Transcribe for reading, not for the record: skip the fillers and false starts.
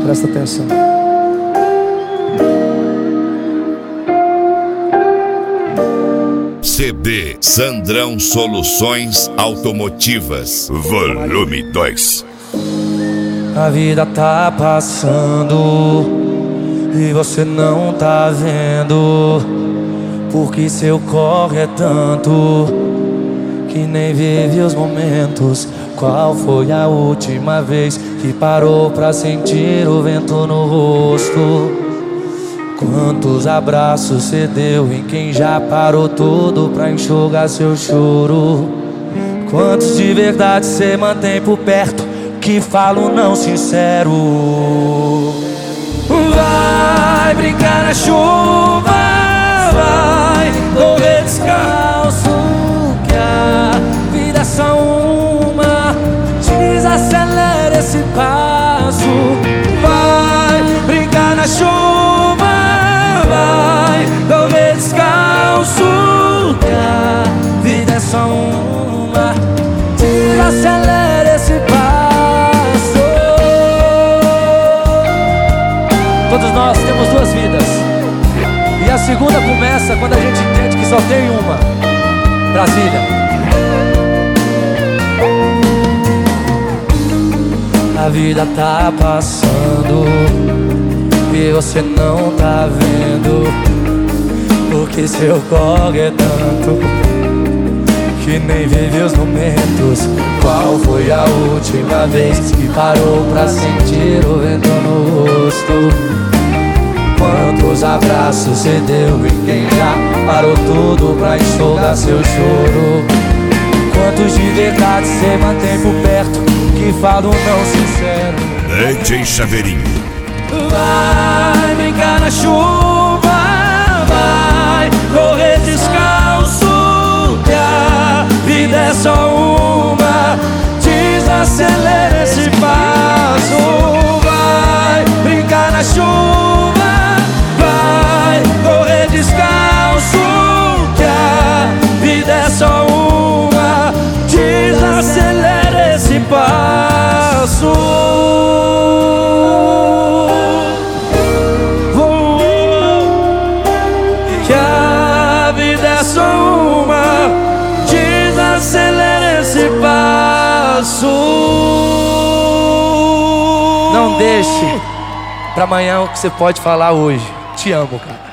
Presta atenção. CD Sandrão Soluções Automotivas, volume 2. A vida tá passando e você não tá vendo, porque seu corre é tanto que nem vive os momentos. Qual foi a última vez que parou pra sentir o vento no rosto? Quantos abraços cê deu em quem já parou tudo pra enxugar seu choro? Quantos de verdade cê mantém por perto que falam não sincero? Vai brincar na chuva, vai correr descalço, que a vida é só uma. Desacelera esse passo. Vai brincar na chuva, vai correr descalço, que a vida é só uma. Desacelera esse passo. Todos nós temos duas vidas, e a segunda começa quando a gente entende que só tem uma. Brasília. A vida tá passando e você não tá vendo, porque seu corre é tanto que nem vive os momentos. Qual foi a última vez que parou pra sentir o vento no rosto? Quantos abraços cê deu em quem já parou tudo pra enxugar seu choro? Quantos de verdade cê mantém por perto que falam não sincero? DJ Chaveirinho. Vai brincar na chuva, vai correr descalço, que a vida é só uma. Desacelera esse passo. Vai brincar na chuva, vai correr descalço, que a vida é só uma. Desacelera esse passo. Que a vida é só uma. Desacelera esse passo. Não deixe pra amanhã o que você pode falar hoje. Te amo, cara.